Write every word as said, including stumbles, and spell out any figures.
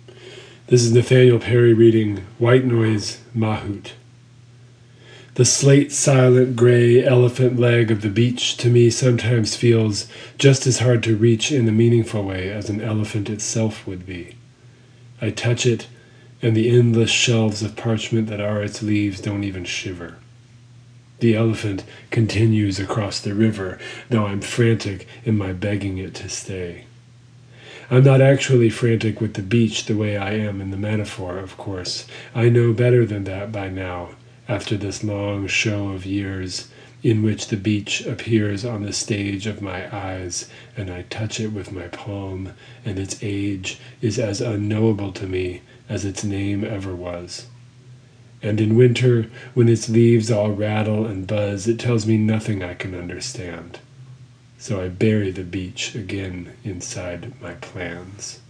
This is Nathaniel Perry reading White Noise, Mahout. The slate silent gray elephant leg of the beach to me sometimes feels just as hard to reach in a meaningful way as an elephant itself would be. I touch it, and the endless shelves of parchment that are its leaves don't even shiver. The elephant continues across the river, though I'm frantic in my begging it to stay. I'm not actually frantic with the beach the way I am in the metaphor, of course. I know better than that by now, after this long show of years in which the beach appears on the stage of my eyes, and I touch it with my palm, and its age is as unknowable to me as its name ever was. And in winter, when its leaves all rattle and buzz, it tells me nothing I can understand. So I bury the beach again inside my plans.